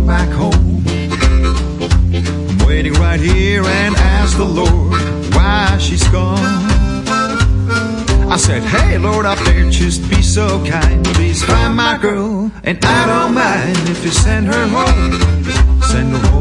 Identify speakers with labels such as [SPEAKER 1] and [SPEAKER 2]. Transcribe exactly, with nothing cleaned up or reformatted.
[SPEAKER 1] come back home. I'm waiting right here and ask the Lord why she's gone. I said, hey, Lord, up there, just be so kind. Please find my girl, and I don't mind if you send her home. Send her home.